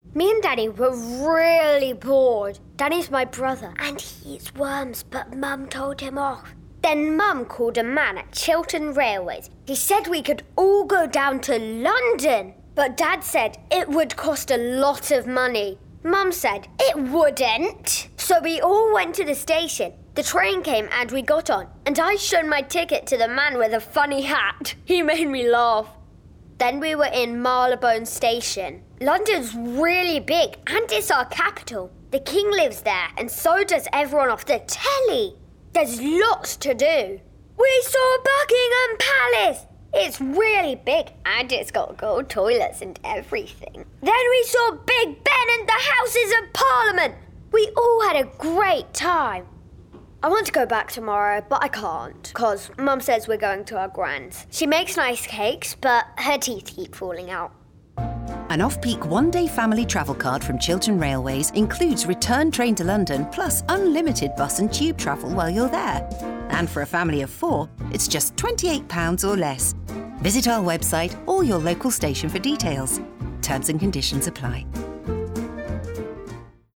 Me and Daddy were really bored. Daddy's my brother, and he eats worms, but Mum told him off. Then Mum called a man at Chiltern Railways. He said we could all go down to London, but Dad said it would cost a lot of money. Mum said it wouldn't. So we all went to the station. The train came and we got on, and I showed my ticket to the man with a funny hat. He made me laugh. Then we were in Marylebone Station. London's really big, and it's our capital. The King lives there, and so does everyone off the telly. There's lots to do. We saw Buckingham Palace. It's really big, and it's got gold toilets and everything. Then we saw Big Ben and the Houses of Parliament. We all had a great time. I want to go back tomorrow, but I can't, because Mum says we're going to our grand's. She makes nice cakes, but her teeth keep falling out. An off-peak one-day family travel card from Chiltern Railways includes return train to London plus unlimited bus and tube travel while you're there. And for a family of 4, it's just £28 or less. Visit our website or your local station for details. Terms and conditions apply.